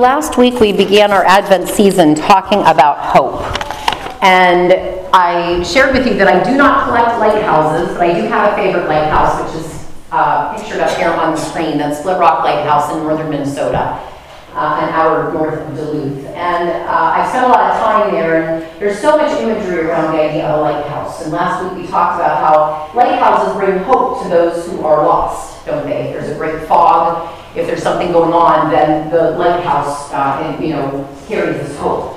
last week we began our Advent season talking about hope. And I shared with you that I do not collect lighthouses, but I do have a favorite lighthouse, which is pictured up here on the screen. That's Split Rock Lighthouse in northern Minnesota, an hour north of Duluth. And I've spent a lot of time there, and there's so much imagery around the idea of a lighthouse. And last week we talked about how lighthouses bring hope to those who are lost, don't they? If there's a great fog, if there's something going on, then the lighthouse, carries this hope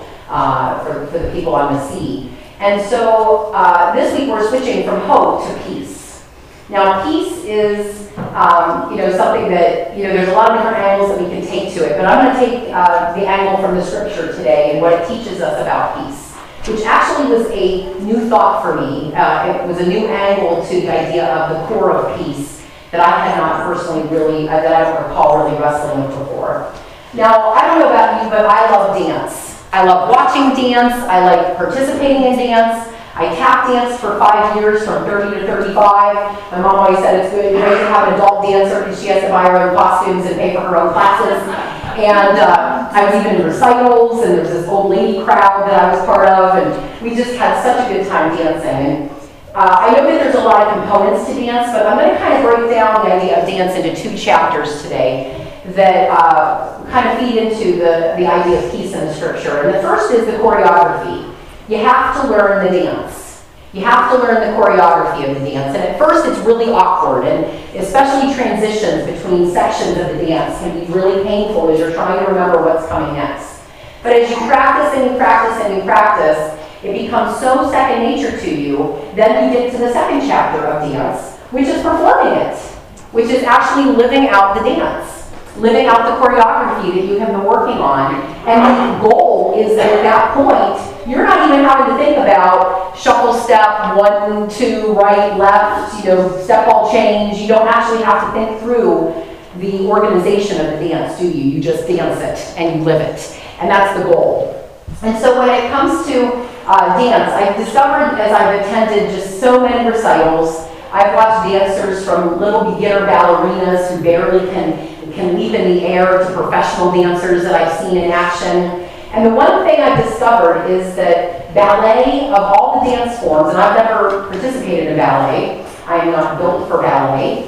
for the people on the sea. And so this week we're switching from hope to peace. Now, peace is, something that, there's a lot of different angles that we can take to it, but I'm going to take the angle from the scripture today and what it teaches us about peace, which actually was a new thought for me. It was a new angle to the idea of the core of peace that I had not personally that I don't recall really wrestling with before. Now, I don't know about you, but I love dance. I love watching dance. I like participating in dance. I tap danced for 5 years, from 30 to 35. My mom always said it's great to have an adult dancer because she has to buy her own costumes and pay for her own classes. And I was even in recitals, and there was this old lady crowd that I was part of, and we just had such a good time dancing. And I know that there's a lot of components to dance, but I'm going to kind of break down the idea of dance into 2 chapters today that kind of feed into the idea of peace in the scripture. And the first is the choreography. You have to learn the dance. You have to learn the choreography of the dance. And at first it's really awkward, and especially transitions between sections of the dance can be really painful as you're trying to remember what's coming next. But as you practice and you practice and you practice, it becomes so second nature to you, then you get to the second chapter of dance, which is performing it, which is actually living out the dance, living out the choreography that you have been working on. And the goal is that at that point, you're not even having to think about shuffle step, 1, 2, right, left, step ball change. You don't actually have to think through the organization of the dance, do you? You just dance it and you live it. And that's the goal. And so when it comes to dance, I've discovered as I've attended just so many recitals, I've watched dancers from little beginner ballerinas who barely can leap in the air to professional dancers that I've seen in action. And the one thing I've discovered is that ballet, of all the dance forms, and I've never participated in ballet, I am not built for ballet,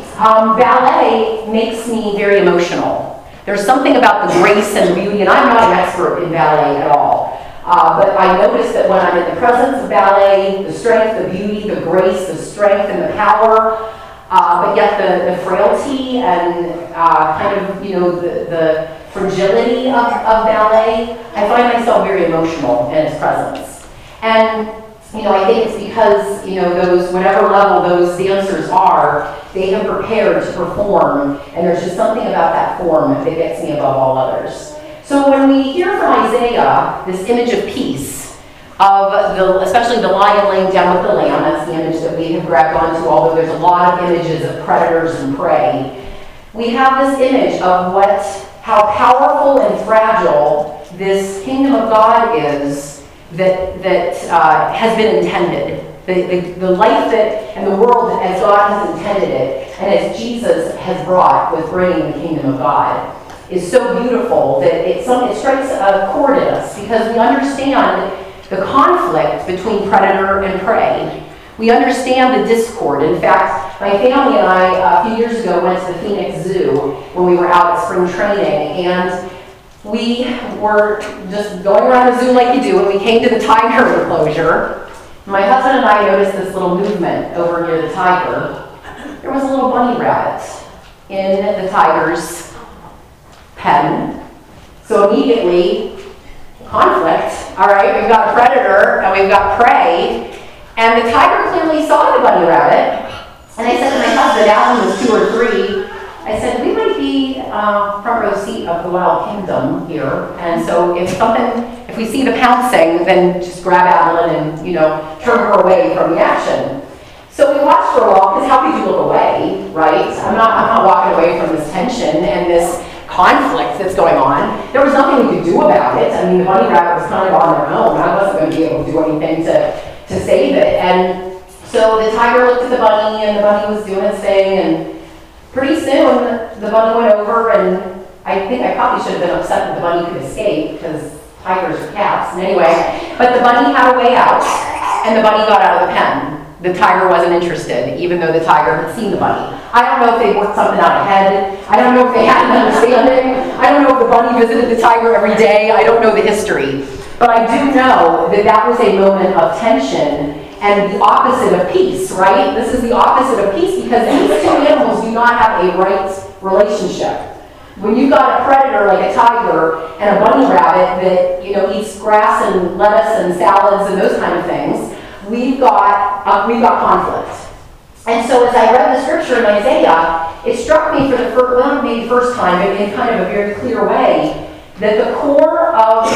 ballet makes me very emotional. There's something about the grace and beauty, and I'm not an expert in ballet at all. But I notice that when I'm in the presence of ballet, the strength, the beauty, the grace, the strength, and the power, but yet the frailty and the fragility of ballet, I find myself very emotional in its presence. And I think it's because those whatever level those dancers are, they have prepared to perform, and there's just something about that form that gets me above all others. So when we hear from Isaiah this image of peace, especially the lion laying down with the lamb, that's the image that we have grabbed onto, although there's a lot of images of predators and prey. We have this image of how powerful and fragile this kingdom of God is that has been intended. The life and the world as God has intended it, and as Jesus has brought with bringing the kingdom of God, is so beautiful that it strikes a chord in us, because we understand the conflict between predator and prey. We understand the discord. In fact, my family and I, a few years ago, went to the Phoenix Zoo when we were out at spring training, and we were just going around the zoo like you do, and we came to the tiger enclosure. My husband and I noticed this little movement over near the tiger. There was a little bunny rabbit in the tiger's pen. So immediately, conflict. All right, we've got predator and we've got prey. And the tiger clearly saw the bunny rabbit. And I said to my husband, Alan was 2 or 3, I said, we might be front row seat of the wild kingdom here. And so if we see the pouncing, then just grab Adeline and, turn her away from the action. So we watched for a while, because how could you look away, right? I'm not walking away from this tension and this conflict that's going on. There was nothing we could do about it. I mean, the bunny rabbit was kind of on their own. I wasn't going to be able to do anything to save it. And so the tiger looked at the bunny, and the bunny was doing its thing, and pretty soon the bunny went over and I think I probably should have been upset that the bunny could escape, because tigers are cats. And anyway, but the bunny had a way out, and the bunny got out of the pen. The tiger wasn't interested, even though the tiger had seen the bunny. I don't know if they worked something out ahead. I don't know if they had an understanding. I don't know if the bunny visited the tiger every day. I don't know the history. But I do know that that was a moment of tension and the opposite of peace, right? This is the opposite of peace, because these two animals do not have a right relationship. When you've got a predator like a tiger and a bunny rabbit that, eats grass and lettuce and salads and those kind of things, we've got conflict. And so as I read the scripture in Isaiah, it struck me for the first time, but in kind of a very clear way, that the core of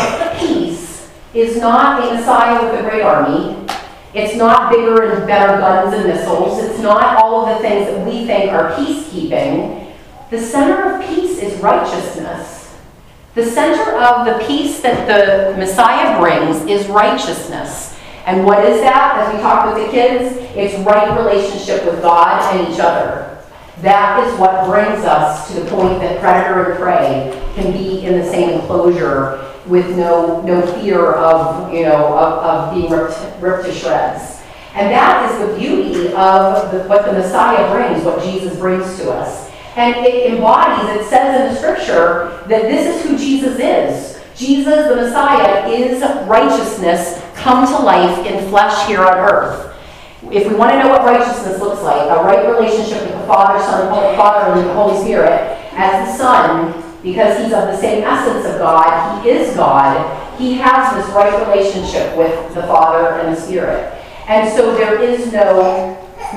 peace is not a Messiah with a great army. It's not bigger and better guns and missiles. It's not all of the things that we think are peacekeeping. The center of peace is righteousness. The center of the peace that the Messiah brings is righteousness. And what is that? As we talk with the kids, it's right relationship with God and each other. That is what brings us to the point that predator and prey can be in the same enclosure with no fear of being ripped to shreds. And that is the beauty of what the Messiah brings, what Jesus brings to us. And it embodies, it says in the scripture, that this is who Jesus is. Jesus, the Messiah, is righteousness come to life in flesh here on earth. If we want to know what righteousness looks like, a right relationship with the Father, Father, and the Holy Spirit, as the Son, because he's of the same essence of God, he is God, he has this right relationship with the Father and the Spirit. And so there is no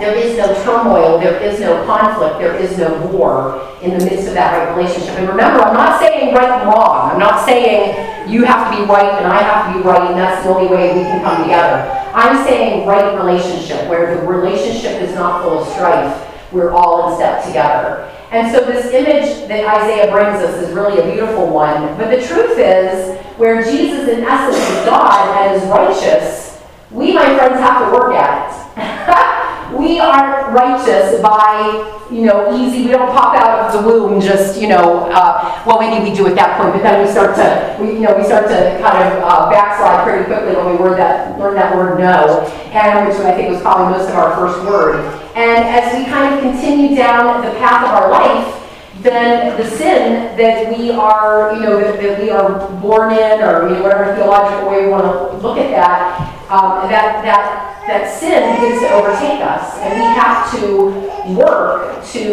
turmoil, there is no conflict, there is no war in the midst of that right relationship. And remember, I'm not saying right and wrong. I'm not saying you have to be right and I have to be right and that's the only way we can come together. I'm saying right relationship, where the relationship is not full of strife. We're all in step together. And so this image that Isaiah brings us is really a beautiful one. But the truth is, where Jesus in essence is God and is righteous, we, my friends, have to work at it. We aren't righteous by, easy. We don't pop out of the womb just, well, maybe we do at that point, but then we start to kind of backslide pretty quickly when we learn that word no, and which I think was probably most of our first word. And as we kind of continue down the path of our life, then the sin that we are, that we are born in, or whatever theological way we want to look at that, that sin begins to overtake us, and we have to work to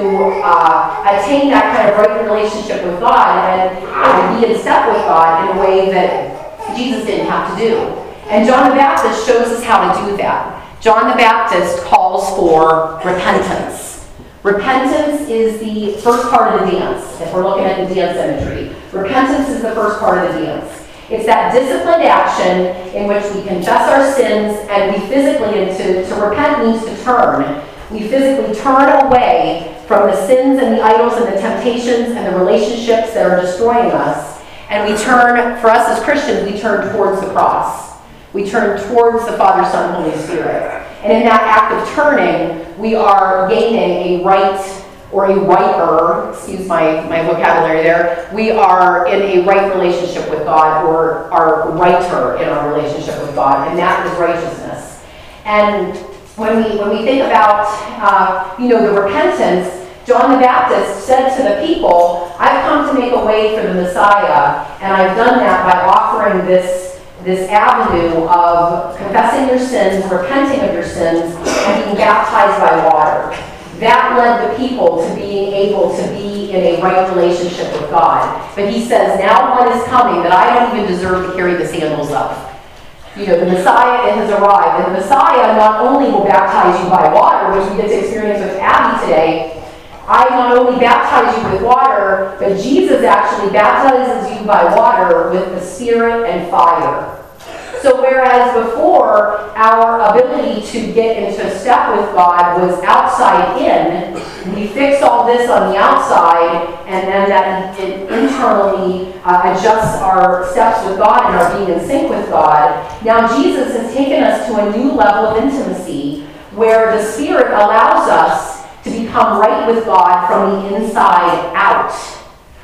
attain that kind of right relationship with God and be in step with God in a way that Jesus didn't have to do. And John the Baptist shows us how to do that. John the Baptist calls for repentance. Repentance is the first part of the dance, if we're looking at the dance imagery. Repentance is the first part of the dance. It's that disciplined action in which we confess our sins and we physically, and to repent means to turn. We physically turn away from the sins and the idols and the temptations and the relationships that are destroying us. And we turn, for us as Christians, we turn towards the cross. We turn towards the Father, Son, and Holy Spirit. And in that act of turning, we are gaining a right, or a righter, excuse my vocabulary there, we are in a right relationship with God, or are righter in our relationship with God, and that is righteousness. And when we think about, the repentance, John the Baptist said to the people, I've come to make a way for the Messiah, and I've done that by offering this avenue of confessing your sins, repenting of your sins, and being baptized by water. That led the people to being able to be in a right relationship with God. But he says, now one is coming that I don't even deserve to carry the sandals of. The Messiah has arrived. And the Messiah not only will baptize you by water, which we get to experience with Abby today. I not only baptize you with water, but Jesus actually baptizes you by water with the Spirit and fire. So whereas before our ability to get into step with God was outside in, we fix all this on the outside, and then that it internally adjusts our steps with God and our being in sync with God. Now Jesus has taken us to a new level of intimacy where the Spirit allows us to become right with God from the inside out.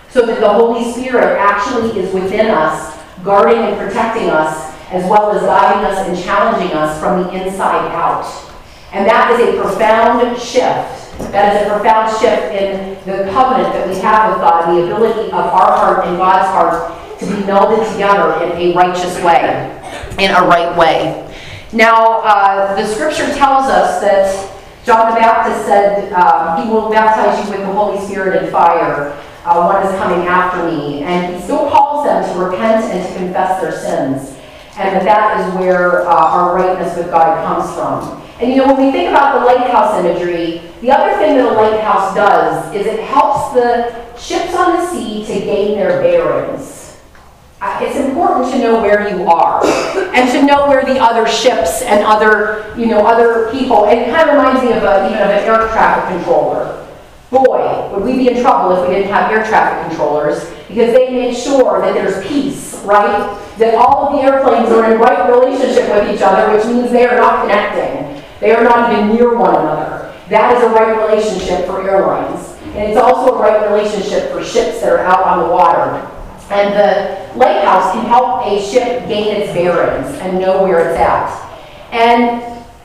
so that the Holy Spirit actually is within us, guarding and protecting us, as well as guiding us and challenging us from the inside out. And that is a profound shift. That is a profound shift in the covenant that we have with God, the ability of our heart and God's heart to be melded together in a righteous way, in a right way. Now, the scripture tells us that John the Baptist said, he will baptize you with the Holy Spirit and fire. One is coming after me. And he still calls them to repent and to confess their sins. And that is where our rightness with God comes from. And when we think about the lighthouse imagery, the other thing that a lighthouse does is it helps the ships on the sea to gain their bearings. It's important to know where you are and to know where the other ships and other people, and it kind of reminds me of even of an air traffic controller. Boy, would we be in trouble if we didn't have air traffic controllers, because they make sure that there's peace, right? That all of the airplanes are in right relationship with each other, which means they are not connecting. They are not even near one another. That is a right relationship for airlines. And it's also a right relationship for ships that are out on the water. And the lighthouse can help a ship gain its bearings and know where it's at. And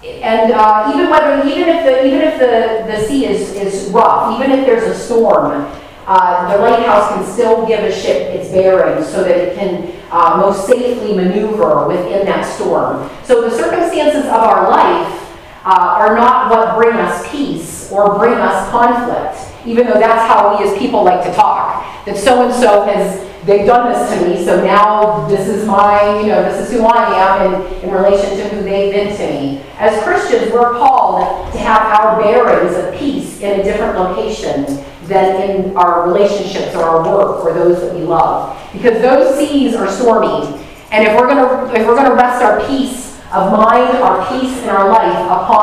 even if the sea is rough, even if there's a storm, the lighthouse can still give a ship its bearings so that it can most safely maneuver within that storm. So the circumstances of our life are not what bring us peace or bring us conflict, even though that's how we as people like to talk. That so-and-so they've done this to me, so now this is this is who I am in relation to who they've been to me. As Christians, we're called to have our bearings of peace in a different location than in our relationships or our work or those that we love. Because those seas are stormy. And if we're gonna rest our peace of mind, our peace in our life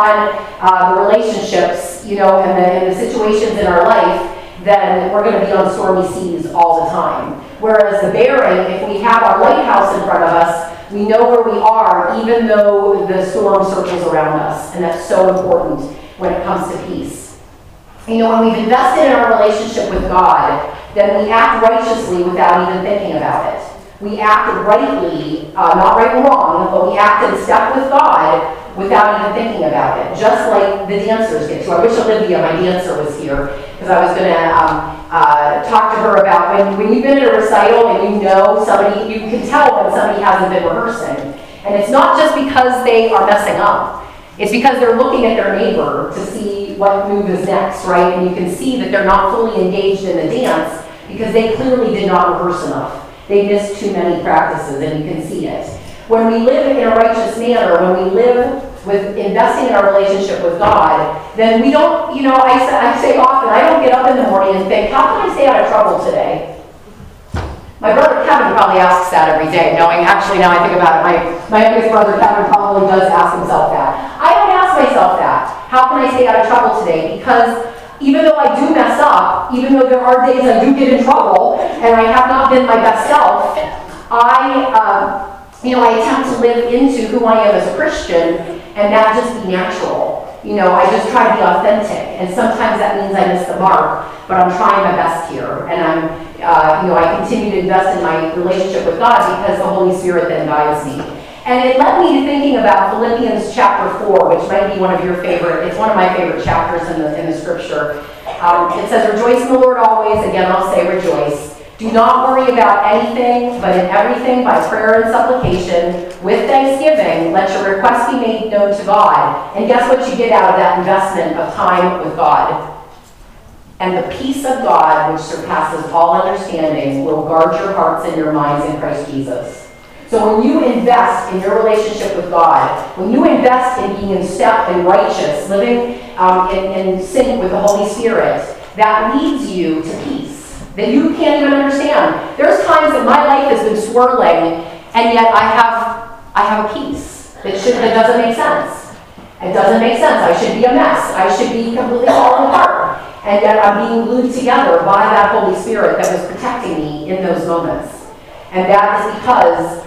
upon the relationships, and the situations in our life, then we're going to be on stormy seas all the time. Whereas the bearing, if we have our lighthouse in front of us, we know where we are, even though the storm circles around us. And that's so important when it comes to peace. When we've invested in our relationship with God, then we act righteously without even thinking about it. We act rightly, not right and wrong, but we act in step with God without even thinking about it, just like the dancers get to. I wish Olivia, my dancer, was here, because I was going to talk to her about when you've been at a recital and somebody, you can tell when somebody hasn't been rehearsing. And it's not just because they are messing up. It's because they're looking at their neighbor to see what move is next, right? And you can see that they're not fully engaged in the dance because they clearly did not rehearse enough. They missed too many practices, and you can see it. When we live in a righteous manner, when we live with investing in our relationship with God, then we don't, I say often, I don't get up in the morning and think, how can I stay out of trouble today? My brother Kevin probably asks that every day, knowing, actually now I think about it, my youngest brother Kevin probably does ask himself that. I don't ask myself that. How can I stay out of trouble today? Because even though I do mess up, even though there are days I do get in trouble, and I have not been my best self, I attempt to live into who I am as a Christian, and that just be natural. I just try to be authentic, and sometimes that means I miss the mark, but I'm trying my best here, and I continue to invest in my relationship with God because the Holy Spirit then guides me. And it led me to thinking about Philippians chapter 4, which might be one of your favorite, it's one of my favorite chapters in the scripture. It says, rejoice in the Lord always. Again, I'll say rejoice. Do not worry about anything, but in everything by prayer and supplication, with thanksgiving, let your requests be made known to God. And guess what you get out of that investment of time with God? And the peace of God, which surpasses all understanding, will guard your hearts and your minds in Christ Jesus. So when you invest in your relationship with God, when you invest in being in step and righteous, living in sync with the Holy Spirit, that leads you to peace that you can't even understand. There's times that my life has been swirling, and yet I have a peace that doesn't make sense. It doesn't make sense. I should be a mess. I should be completely falling apart. And yet I'm being glued together by that Holy Spirit that was protecting me in those moments. And that is because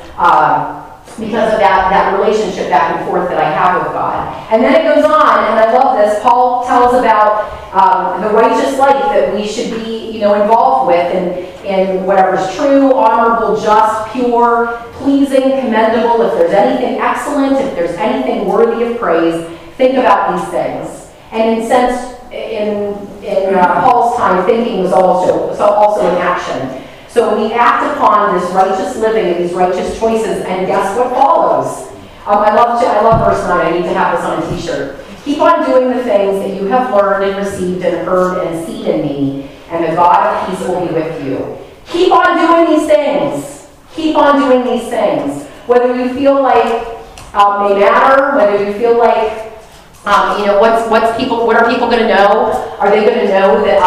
of that relationship back and forth that I have with God. And then it goes on, and I love this. Paul tells about the righteous life that we should be, involved with, in whatever's true, honorable, just, pure, pleasing, commendable, if there's anything excellent, if there's anything worthy of praise, think about these things. And in Paul's time, thinking was also in action. So we act upon this righteous living and these righteous choices, and guess what follows? I love verse 9. I need to have this on a t-shirt. Keep on doing the things that you have learned and received and heard and seen in me, and the God of peace will be with you. Keep on doing these things. Keep on doing these things. Whether you feel like they matter, whether you feel like, what are people going to know? Are they going to know that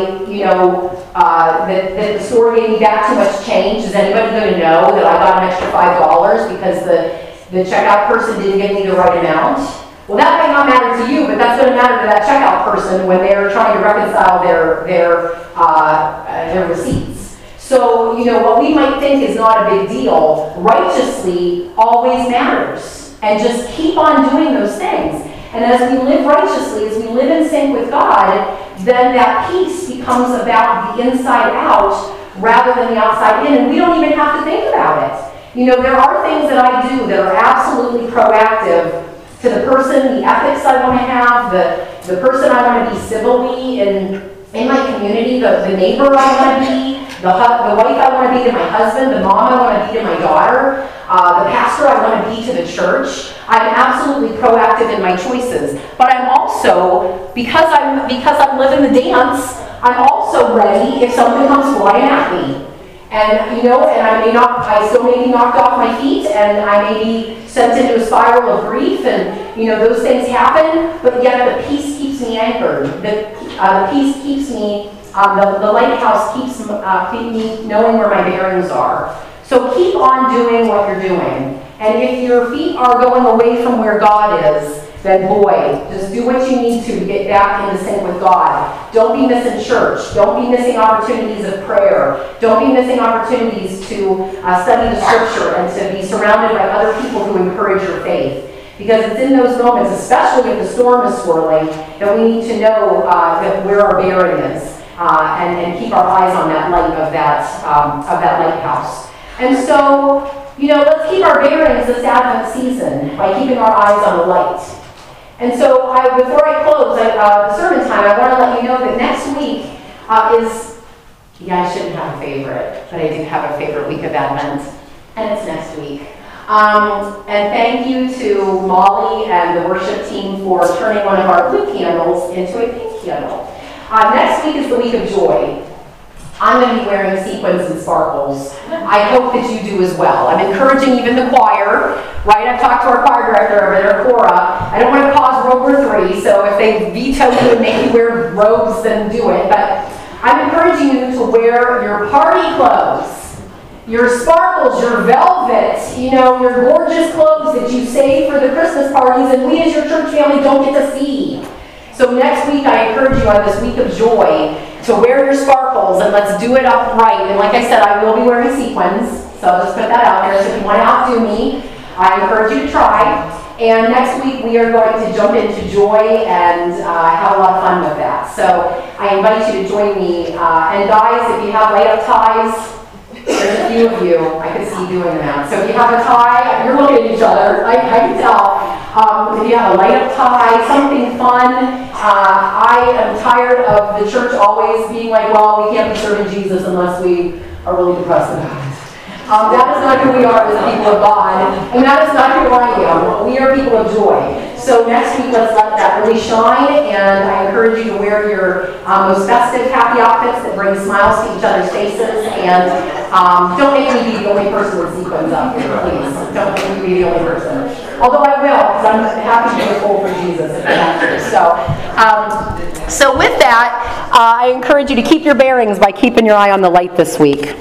that the store gave me back too much change? Is anybody going to know that I got an extra $5 because the checkout person didn't give me the right amount? Well, that may not matter to you, but that's going to matter to that checkout person when they're trying to reconcile their receipts. So, what we might think is not a big deal, righteously always matters. And just keep on doing those things. And as we live righteously, as we live in sync with God, then that peace becomes about the inside out rather than the outside in. And we don't even have to think about it. There are things that I do that are absolutely proactive to the person, the ethics I want to have, the person I want to be civilly in my community, the neighbor I want to be, the wife I want to be to my husband, the mom I want to be to my daughter, the pastor I want to be to the church. I'm absolutely proactive in my choices. But I'm also, because I'm living the dance, I'm also ready if something comes flying at me. And, I still may be knocked off my feet, and I may be sent into a spiral of grief, and, those things happen, but yet the peace keeps me anchored. The peace keeps me, the lighthouse keeps me knowing where my bearings are. So keep on doing what you're doing. And if your feet are going away from where God is, then boy, just do what you need to get back into sync with God. Don't be missing church. Don't be missing opportunities of prayer. Don't be missing opportunities to study the scripture and to be surrounded by other people who encourage your faith. Because it's in those moments, especially if the storm is swirling, that we need to know where our bearing is and keep our eyes on that light of that lighthouse. And so, let's keep our bearings this Advent season by keeping our eyes on the light. And so, before I close the sermon time, I want to let you know that next week I shouldn't have a favorite, but I do have a favorite week of Advent, and it's next week. And thank you to Molly and the worship team for turning one of our blue candles into a pink candle. Next week is the week of joy. I'm going to be wearing sequins and sparkles. I hope that you do as well. I'm encouraging even the choir, right? I've talked to our choir director over there, Cora. I don't want to cause World War III, so if they veto you and make you wear robes, then do it. But I'm encouraging you to wear your party clothes, your sparkles, your velvet, your gorgeous clothes that you save for the Christmas parties and we as your church family don't get to see. So next week, I encourage you on this week of joy to wear your sparkles and let's do it upright. And like I said, I will be wearing sequins, so I'll just put that out there. So if you want to outdo me, I encourage you to try. And next week, we are going to jump into joy and have a lot of fun with that. So I invite you to join me. And guys, if you have light-up ties, there's a few of you. I can see you doing that. So if you have a tie, you're looking at each other. I can tell. If you have a light-up tie, something fun. I am tired of the church always being like, well, we can't be serving Jesus unless we are really depressed about it. That is not who we are as people of God, and that is not who I am. We are people of joy. So next week, let's let that really shine, and I encourage you to wear your most festive, happy outfits that bring smiles to each other's faces, and don't make me be the only person with sequins up here, please. Don't make me be the only person. Although I will, because I'm happy to be full for Jesus if I have to. So with that, I encourage you to keep your bearings by keeping your eye on the light this week.